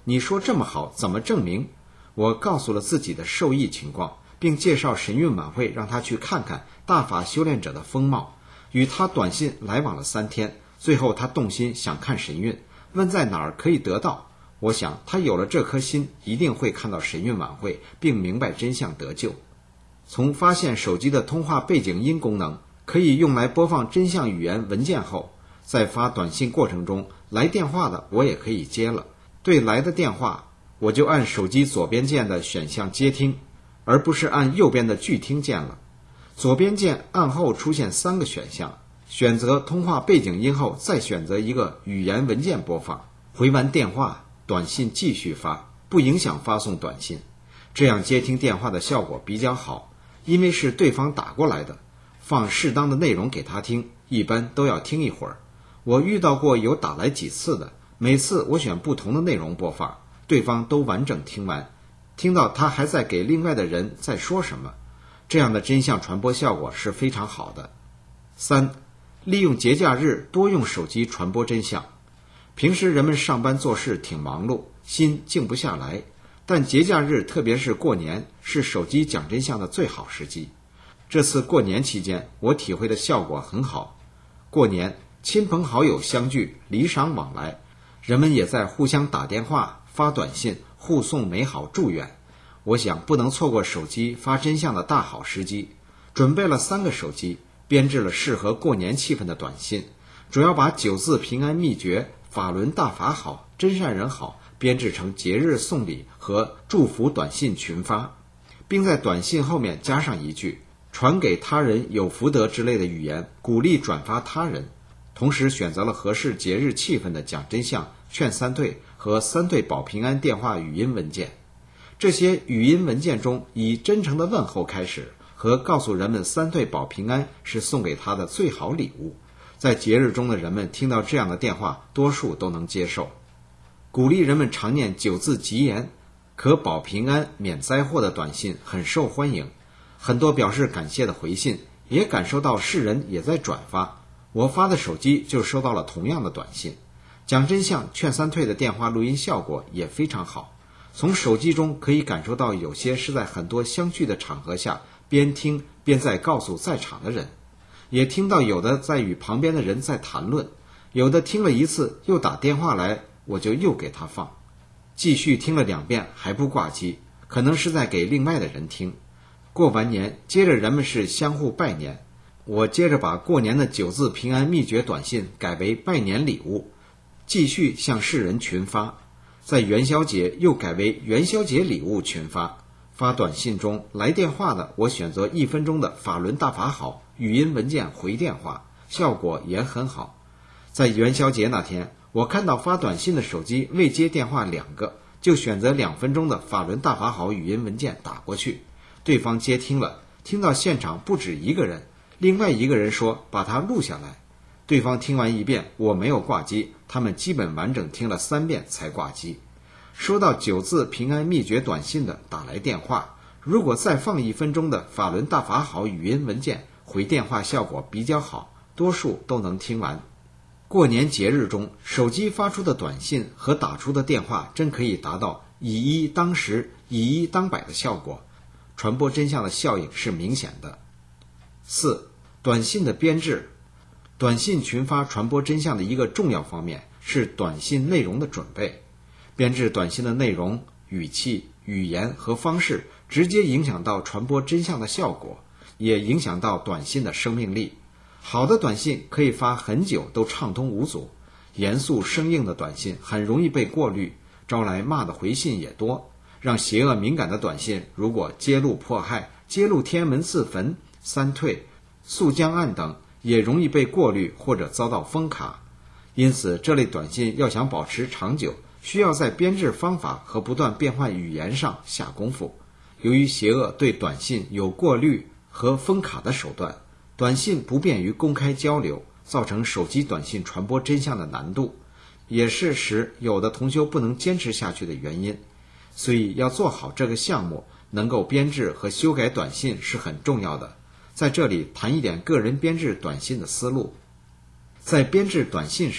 你说这么好，怎么证明？我告诉了自己的受益情况，并介绍神韵晚会让他去看看大法修炼者的风貌。与他短信来往了三天，最后他动心想看神韵，问在哪儿可以得到。我想他有了这颗心，一定会看到神韵晚会，并明白真相得救。从发现手机的通话背景音功能可以用来播放真相语言文件后，在发短信过程中，来电话的我也可以接了。对来的电话，我就按手机左边键的选项接听，而不是按右边的拒听键了。左边键按后出现三个选项，选择通话背景音后，再选择一个语言文件播放。回完电话，短信继续发，不影响发送短信。这样接听电话的效果比较好，因为是对方打过来的，放适当的内容给他听，一般都要听一会儿。我遇到过有打来几次的，每次我选不同的内容播放，对方都完整听完，听到他还在给另外的人在说什么，这样的真相传播效果是非常好的。三、利用节假日多用手机传播真相。平时人们上班做事挺忙碌，心静不下来，但节假日特别是过年，是手机讲真相的最好时机。这次过年期间，我体会的效果很好。过年亲朋好友相聚，礼尚往来，人们也在互相打电话发短信，互送美好祝愿。我想不能错过手机发真相的大好时机，准备了三个手机，编制了适合过年气氛的短信，主要把九字平安秘诀、法轮大法好、真善人好编制成节日送礼和祝福短信群发，并在短信后面加上一句传给他人有福德之类的语言，鼓励转发他人。同时选择了合适节日气氛的讲真相、劝三对和三对保平安电话语音文件。这些语音文件中以真诚的问候开始，和告诉人们三对保平安是送给他的最好礼物。在节日中的人们听到这样的电话，多数都能接受。鼓励人们常念九字吉言，可保平安免灾祸的短信很受欢迎，很多表示感谢的回信，也感受到世人也在转发。我发的手机就收到了同样的短信。讲真相劝三退的电话录音效果也非常好，从手机中可以感受到有些是在很多相聚的场合下边听边在告诉在场的人，也听到有的在与旁边的人在谈论，有的听了一次又打电话来，我就又给他放，继续听了两遍还不挂机，可能是在给另外的人听。过完年，接着人们是相互拜年，我接着把过年的九字平安秘诀短信改为拜年礼物，继续向世人群发。在元宵节又改为元宵节礼物群发。发短信中来电话的，我选择一分钟的法轮大法好语音文件回电话，效果也很好。在元宵节那天，我看到发短信的手机未接电话两个，就选择两分钟的法轮大法好语音文件打过去，对方接听了，听到现场不止一个人，另外一个人说把它录下来。对方听完一遍，我没有挂机，他们基本完整听了三遍才挂机。收到九字平安秘诀短信的打来电话，如果再放一分钟的法轮大法好语音文件，回电话效果比较好，多数都能听完。过年节日中，手机发出的短信和打出的电话真可以达到以一当十、以一当百的效果，传播真相的效应是明显的。四、短信的编制。短信群发传播真相的一个重要方面是短信内容的准备。编制短信的内容、语气、语言和方式直接影响到传播真相的效果，也影响到短信的生命力。好的短信可以发很久都畅通无阻，严肃生硬的短信很容易被过滤，招来骂的回信也多。让邪恶敏感的短信如果揭露迫害、揭露天安门自焚、三退、肃江案等，也容易被过滤或者遭到封卡。因此这类短信要想保持长久，需要在编制方法和不断变换语言上下功夫。由于邪恶对短信有过滤和封卡的手段，短信不便于公开交流，造成手机短信传播真相的难度，也是使有的同修不能坚持下去的原因。所以要做好这个项目，能够编制和修改短信是很重要的。在这里谈一点个人编制短信的思路。在编制短信时，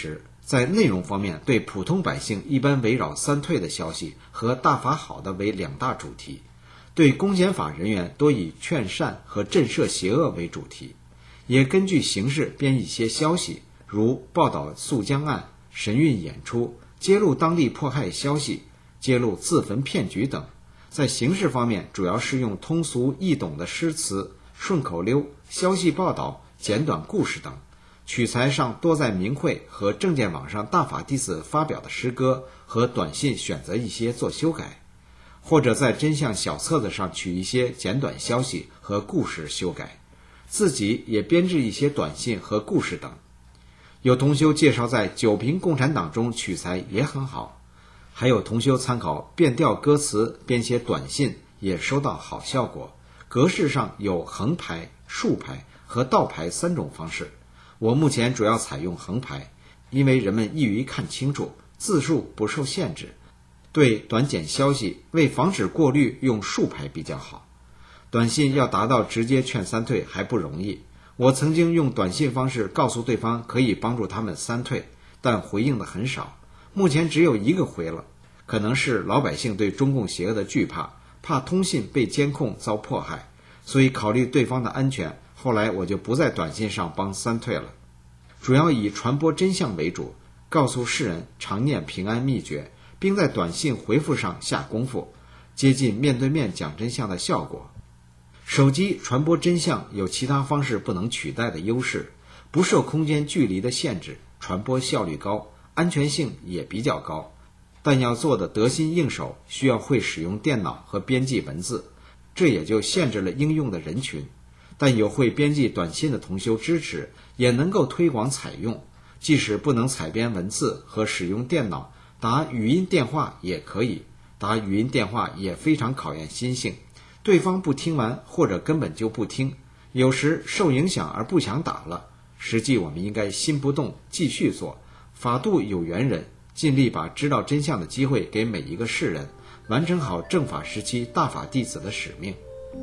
在内容方面，对普通百姓一般围绕三退的消息和大法好的为两大主题，对公检法人员多以劝善和震慑邪恶为主题，也根据形势编一些消息，如报道肃江案、神韵演出、揭露当地迫害消息、揭露自焚骗局等。在形式方面，主要是用通俗易懂的诗词、顺口溜、消息报道、简短故事等。取材上多在明慧和正见网上大法弟子发表的诗歌和短信选择一些做修改，或者在真相小册子上取一些简短消息和故事修改，自己也编制一些短信和故事等。有同修介绍在九评共产党中取材也很好，还有同修参考变调歌词编写短信也收到好效果。格式上有横排、竖排和倒排三种方式，我目前主要采用横排，因为人们易于看清楚，字数不受限制。对短简消息，为防止过滤，用竖排比较好。短信要达到直接劝三退还不容易，我曾经用短信方式告诉对方可以帮助他们三退，但回应的很少，目前只有一个回了，可能是老百姓对中共邪恶的惧怕，怕通信被监控遭迫害，所以考虑对方的安全，后来我就不在短信上帮三退了，主要以传播真相为主，告诉世人常念平安秘诀，并在短信回复上下功夫，接近面对面讲真相的效果。手机传播真相有其他方式不能取代的优势，不受空间距离的限制，传播效率高，安全性也比较高，但要做的得心应手，需要会使用电脑和编辑文字，这也就限制了应用的人群。但有会编辑短信的同修支持，也能够推广采用，即使不能采编文字和使用电脑，打语音电话也可以。打语音电话也非常考验心性，对方不听完或者根本就不听，有时受影响而不想打了。实际我们应该心不动，继续做，法度有缘人，尽力把知道真相的机会给每一个世人，完成好正法时期大法弟子的使命。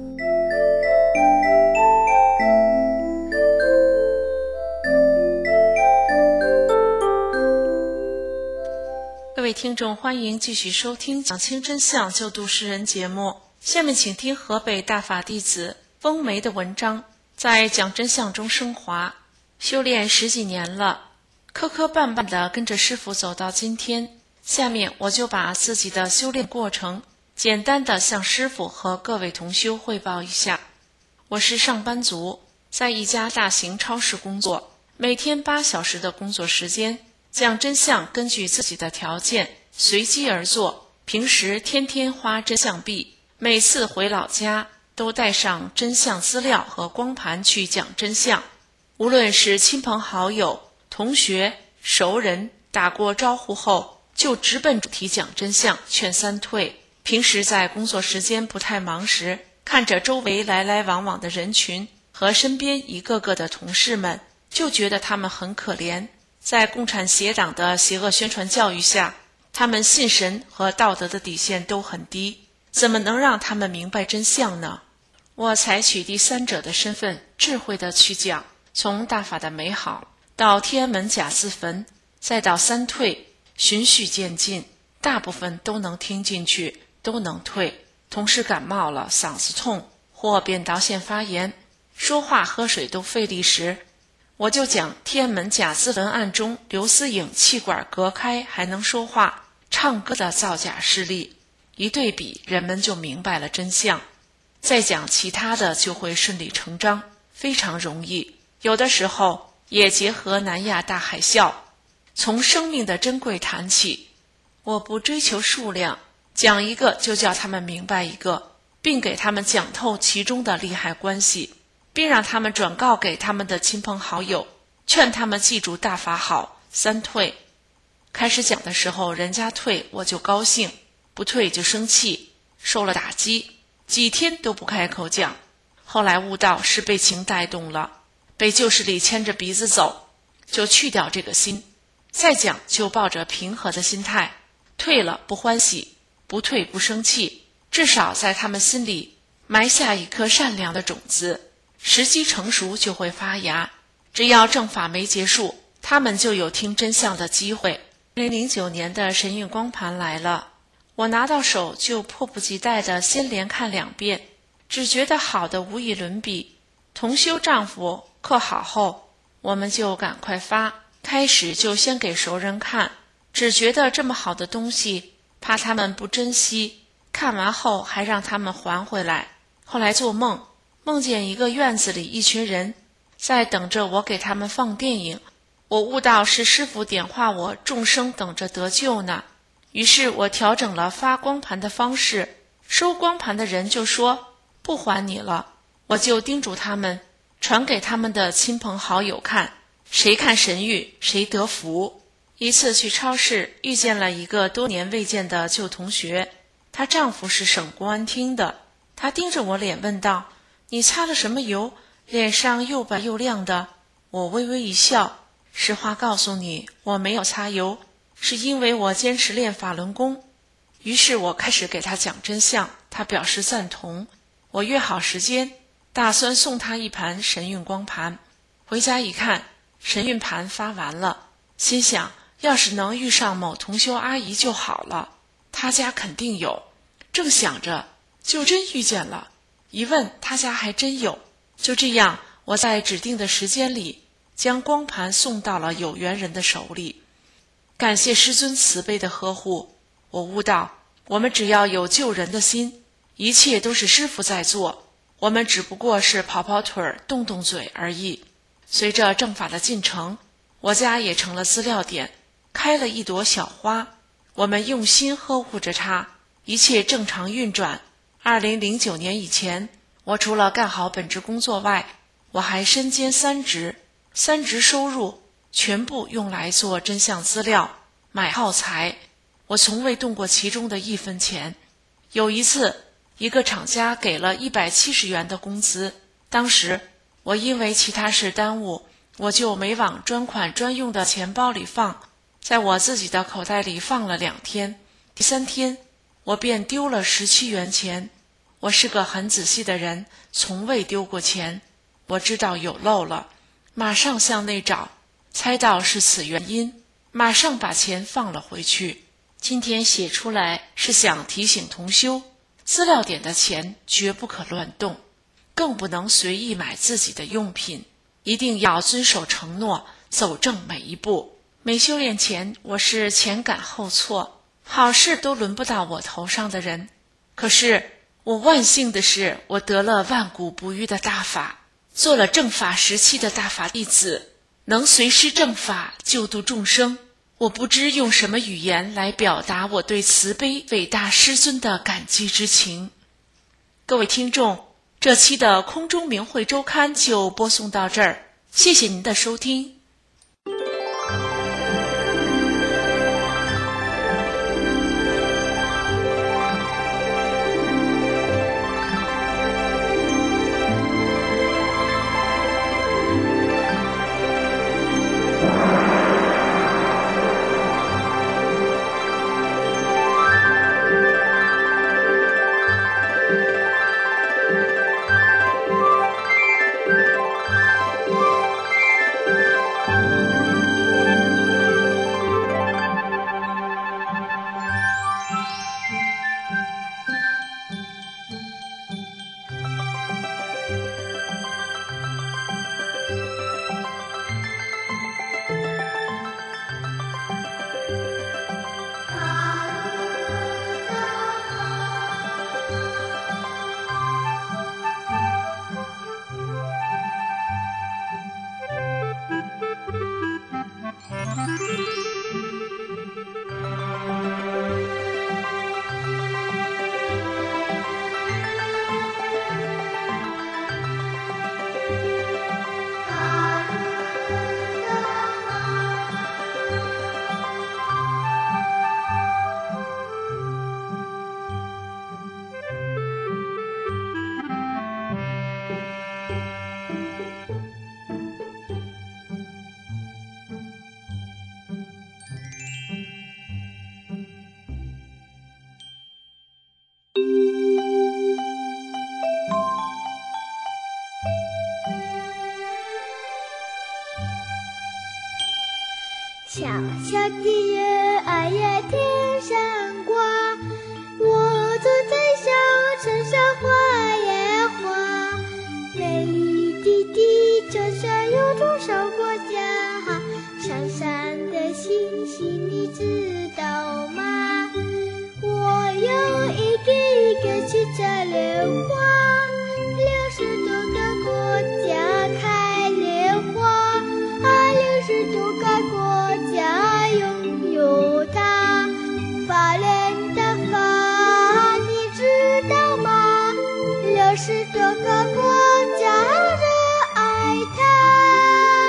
各位听众，欢迎继续收听讲清真相救度世人节目。下面请听河北大法弟子风梅的文章。在讲真相中升华，修炼十几年了，磕磕绊绊地跟着师父走到今天。下面我就把自己的修炼过程简单地向师父和各位同修汇报一下。我是上班族，在一家大型超市工作，每天八小时的工作时间，讲真相根据自己的条件随机而做，平时天天花真相币，每次回老家都带上真相资料和光盘去讲真相。无论是亲朋好友、同学、熟人，打过招呼后就直奔主题讲真相，劝三退。平时在工作时间不太忙时，看着周围来来往往的人群和身边一个个的同事们，就觉得他们很可怜。在共产邪党的邪恶宣传教育下，他们信神和道德的底线都很低，怎么能让他们明白真相呢？我采取第三者的身份，智慧地去讲，从大法的美好到天安门假自焚，再到三退，循序渐进，大部分都能听进去，都能退。同事感冒了，嗓子痛或扁桃腺发炎，说话喝水都费力时，我就讲天安门假自焚案中刘思颖气管隔开还能说话唱歌的造假事例，一对比，人们就明白了真相。再讲其他的就会顺理成章，非常容易。有的时候也结合南亚大海啸，从生命的珍贵谈起。我不追求数量，讲一个就叫他们明白一个，并给他们讲透其中的利害关系，并让他们转告给他们的亲朋好友，劝他们记住大法好，三退。开始讲的时候人家退我就高兴，不退就生气，受了打击，几天都不开口讲。后来悟到是被情带动了，被旧势力牵着鼻子走，就去掉这个心，再讲就抱着平和的心态，退了不欢喜，不退不生气，至少在他们心里埋下一颗善良的种子，时机成熟就会发芽。只要正法没结束， 他们就有听真相的机会。二零零九年的神韵光盘来了，我拿到手就迫不及待地先连看两遍，只觉得好的无以伦比。同修丈夫刻好后，我们就赶快发，开始就先给熟人看，只觉得这么好的东西，怕他们不珍惜，看完后还让他们还回来。后来做梦，梦见一个院子里一群人在等着我给他们放电影，我悟到是师父点化我众生等着得救呢。于是我调整了发光盘的方式，收光盘的人就说不还你了，我就叮嘱他们传给他们的亲朋好友看，谁看神谕谁得福。一次去超市遇见了一个多年未见的旧同学，她丈夫是省公安厅的，她盯着我脸问道，你擦了什么油，脸上又白又亮的？我微微一笑，实话告诉你，我没有擦油，是因为我坚持练法轮功。于是我开始给他讲真相，他表示赞同。我约好时间，打算送他一盘神韵光盘。回家一看，神韵盘发完了，心想要是能遇上某同修阿姨就好了，她家肯定有。正想着，就真遇见了，一问她家还真有。就这样，我在指定的时间里将光盘送到了有缘人的手里。感谢师尊慈悲的呵护，我悟到我们只要有救人的心，一切都是师父在做，我们只不过是跑跑腿儿动动嘴而已。随着正法的进程，我家也成了资料点，开了一朵小花，我们用心呵护着它，一切正常运转。二零零九年以前，我除了干好本职工作外，我还身兼三职，三职收入全部用来做真相资料、买耗材，我从未动过其中的一分钱。有一次，一个厂家给了一百七十元的工资，当时我因为其他事耽误，我就没往专款专用的钱包里放，在我自己的口袋里放了两天，第三天我便丢了十七元钱。我是个很仔细的人，从未丢过钱，我知道有漏了，马上向内找，猜到是此原因，马上把钱放了回去。今天写出来是想提醒同修，资料点的钱绝不可乱动，更不能随意买自己的用品，一定要遵守承诺，走正每一步。没修炼前，我是前赶后错，好事都轮不到我头上的人。可是我万幸的是，我得了万古不渝的大法，做了正法时期的大法弟子，能随师正法，救度众生。我不知用什么语言来表达我对慈悲伟大师尊的感激之情。各位听众，这期的空中明慧周刊就播送到这儿，谢谢您的收听。 小小的人儿呀天上挂，我坐在小城上画呀画，美丽的地球上有多少国家，闪闪的星星你知道吗？我要一个一个去摘莲花，六十多个国家开莲花，啊，六十多个国家拥有它。法莲的法你知道吗？六十多个国家热爱它。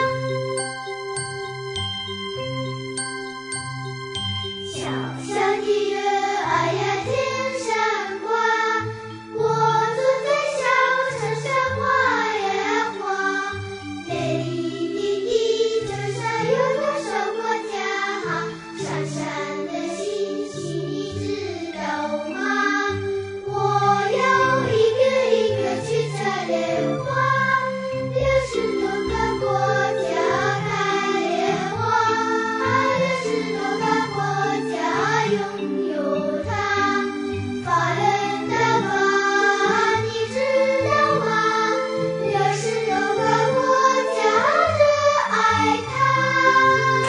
小小的人儿呀天上挂，我坐在小城上画呀画，美丽的地球上有多少国家，闪闪的星星你知道吗？我要一个一个去采莲花，六十多个国家开莲花，六十多个国家拥有它。法莲的法你知道吗？六十多个国家热爱它。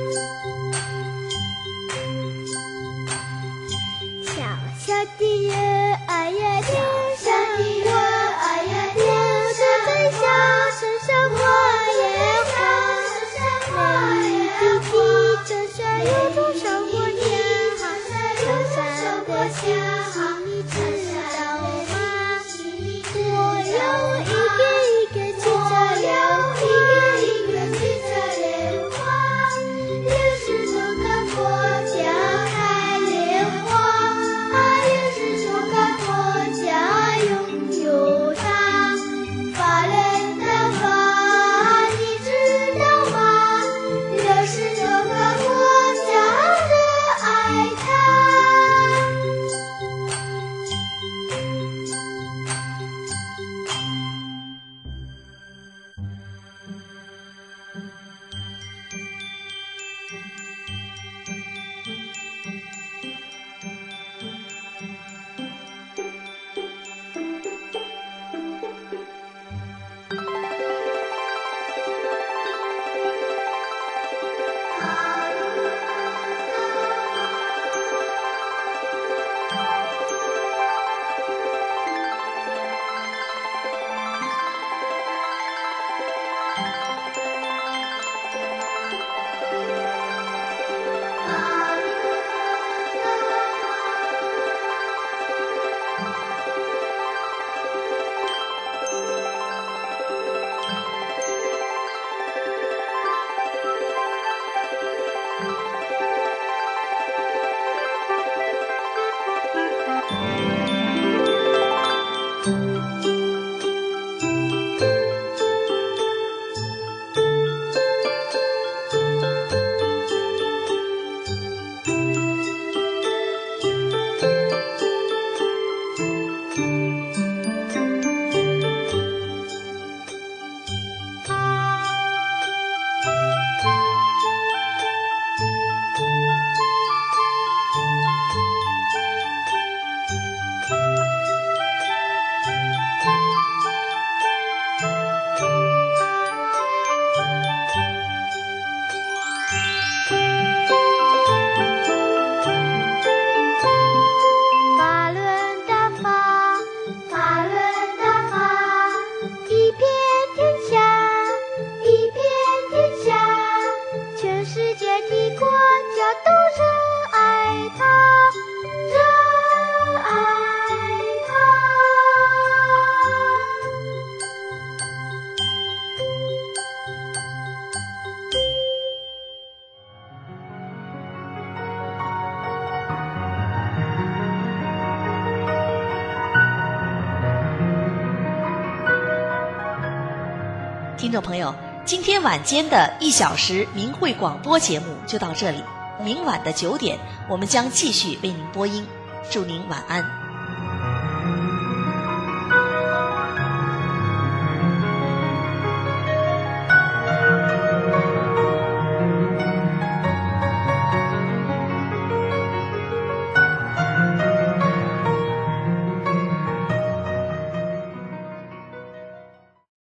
小小的人儿呀天上挂，我坐在小城上画呀画，美丽的地球上有多少国家，闪闪的星星你知道吗？我要一个一个去摘莲花，一个一个去采莲花，六十多个国家开莲花，六十多个国家拥有它。法莲的法你知道吗？六十多个国家热爱它。 听众朋友，今天晚间的一小时明慧广播节目就到这里，明晚的九点，我们将继续为您播音，祝您晚安。